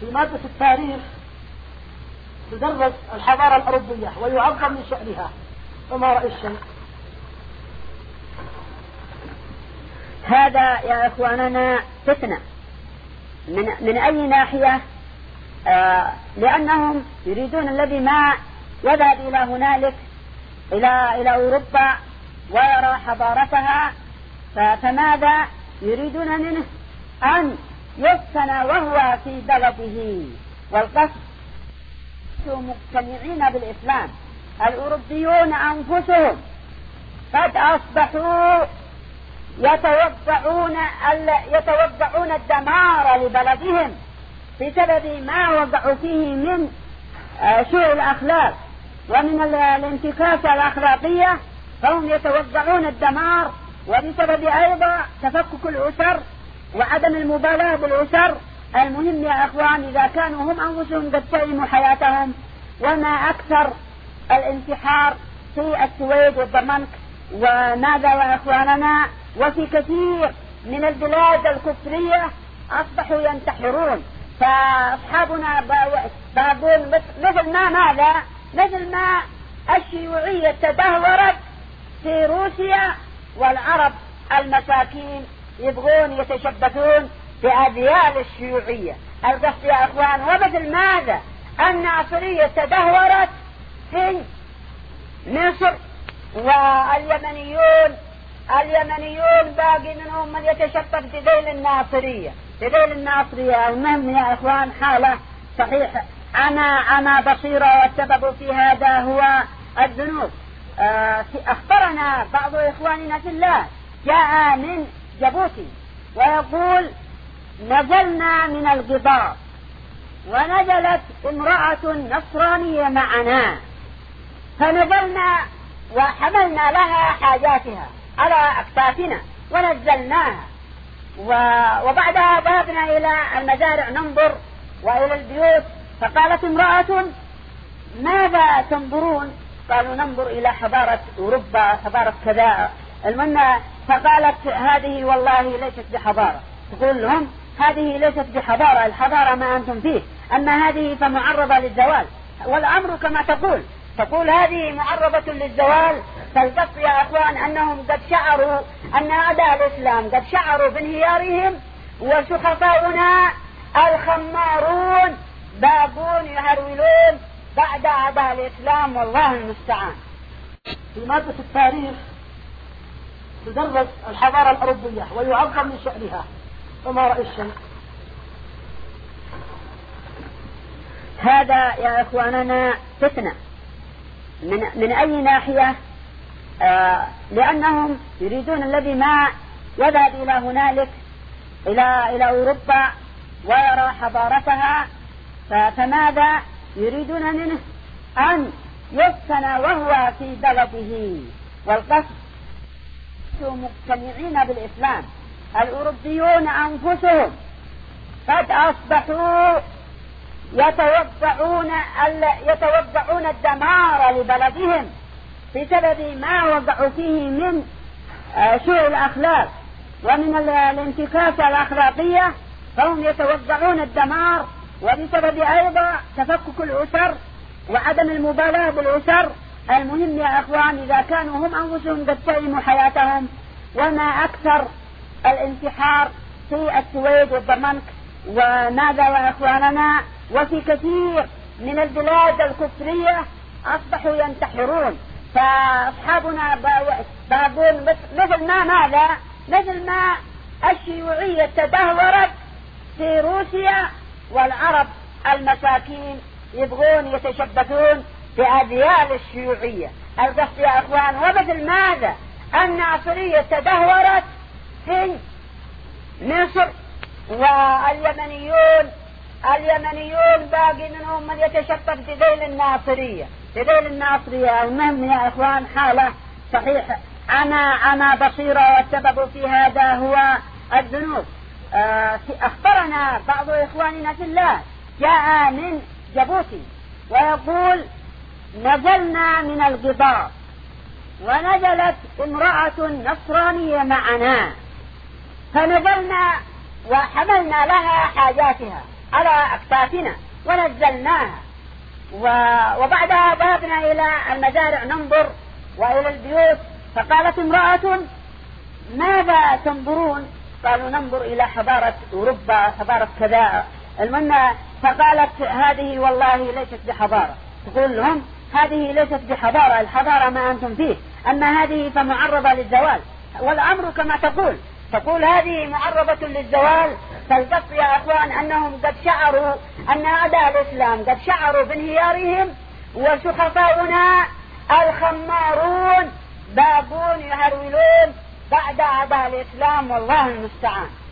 في مادة التاريخ تدرس الحضارة الأوروبية ويعظم من شأنها، فما رأي الشيخ؟ هذا يا إخواننا فتنة من أي ناحية؟ لأنهم يريدون الذي ما يذهب إلى هنالك إلى أوروبا ويرى حضارتها، فماذا يريدون منه؟ أن يفتن وهو في بلده، والقصد مقتنعين بالإسلام. الأوروبيون أنفسهم قد أصبحوا يتوضعون الدمار لبلدهم بسبب ما وقعوا فيه من سوء الأخلاق ومن الانتكاسة الأخلاقية، فهم يتوضعون الدمار، وبسبب أيضا تفكك الأسر وعدم المبالاة بالأسر. المهم يا أخوان، إذا كانوا هم أنفسهم قد سلموا حياتهم، وما أكثر الانتحار في السويد والدمنك وماذا يا أخواننا، وفي كثير من البلاد الكفرية أصبحوا ينتحرون. فأصحابنا بابون مثل ما الشيوعية تدهورت في روسيا، والعرب المساكين يبغون يتشبثون بأذيال الشيوعية. القصد يا أخوان، ومثل ماذا الناصرية تدهورت في مصر، واليمنيون باقي منهم من يتشبث بذيل الناصرية. المهم يا أخوان حالة صحيح عمى بصيرة، والسبب في هذا هو الذنوب. أخبرنا بعض إخواننا في الله جاء من جيبوتي ويقول: نزلنا من القطار ونزلت امرأة نصرانية معنا، فنزلنا وحملنا لها حاجاتها على أكتافنا ونزلناها، وبعدها ذهبنا إلى المزارع ننظر وإلى البيوت، فقالت امرأة: ماذا تنظرون؟ قالوا: ننظر إلى حضارة أوروبا، حضارة كذا. المهم فقالت: هذه والله ليست بحضارة. تقول لهم: هذه ليست بحضارة، الحضارة ما أنتم فيه، أما هذه فمعرضة للزوال. والأمر كما تقول هذه معرضة للزوال. فالقصد يا أخوان أنهم قد شعروا أن أعداء الإسلام قد شعروا بانهيارهم، وسخطاؤنا الخمارون باقون يهرولون بعد أعداء الإسلام، والله المستعان. في مادة التاريخ تدرس الحضارة الأوروبية ويعظم من شأنها، فما رأي الشيخ؟ هذا يا إخواننا فتنة من أي ناحية؟ لأنهم يريدون الذي ما يذهب إلى هنالك إلى أوروبا ويرى حضارتها، فماذا يريدون منه؟ أن يفتن وهو في بلده، والقصد مقتنعين بالإسلام. الأوروبيون أنفسهم قد أصبحوا يتوضعون الدمار لبلدهم بسبب ما وقعوا فيه من سوء الأخلاق ومن الانتكاسة الأخلاقية، فهم يتوضعون الدمار، وبسبب أيضا تفكك الأسر وعدم المبالاة بالأسر. المهم يا أخوان، إذا كانوا هم أنفسهم قد سلموا حياتهم، وما أكثر الانتحار في السويد والدمنك وماذا يا أخواننا، وفي كثير من البلاد الكفرية أصبحوا ينتحرون. فأصحابنا بابون مثل ما الشيوعية تدهورت في روسيا، والعرب المساكين يبغون يتشبثون بأذيال الشيوعية. القصد يا أخوان، ومثل ماذا الناصرية تدهورت في مصر، واليمنيون باقي منهم من يتشبث بذيل الناصرية. المهم يا إخوان حالة صحيح عمى بصيرة، والسبب في هذا هو الذنوب. أخبرنا بعض إخواننا في الله جاء من جيبوتي ويقول: نزلنا من القطار ونزلت امرأة نصرانية معنا، فنزلنا وحملنا لها حاجاتها على أكتافنا ونزلناها. وبعدها ذهبنا إلى المزارع ننظر وإلى البيوت، فقالت امرأة ماذا تنظرون؟ قالوا ننظر إلى حضارة أوروبا، حضارة كذا. المهم فقالت هذه والله ليست بحضارة. تقول لهم هذه ليست بحضارة، الحضارة ما أنتم فيه، أما هذه فمعرضة للزوال. والأمر كما تقول هذه معرضة للزوال. فالقصد يا أخوان أنهم قد شعروا أن أعداء الإسلام قد شعروا بانهيارهم، وسخطاؤنا الخمارون بابون يهرولون بعد أعداء الإسلام، والله المستعان.